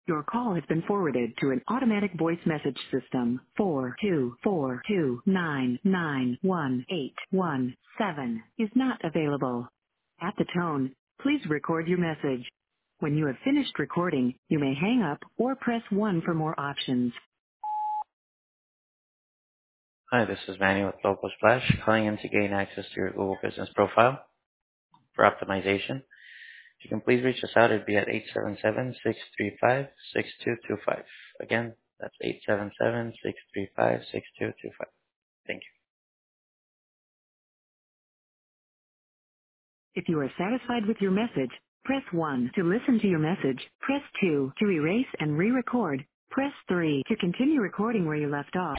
Your call has been forwarded to an automatic voice message system. 42429918117 is not available. At the tone, please record your message. When you have finished recording, you may hang up or press 1 for more options. Hi, this is Manny with Local Splash, calling in to gain access to your Google Business Profile for optimization. If you can please reach us out, it'd be at 877-635-6225. Again, that's 877-635-6225. Thank you. If you are satisfied with your message, press 1 to listen to your message. Press 2 to erase and re-record. Press 3 to continue recording where you left off.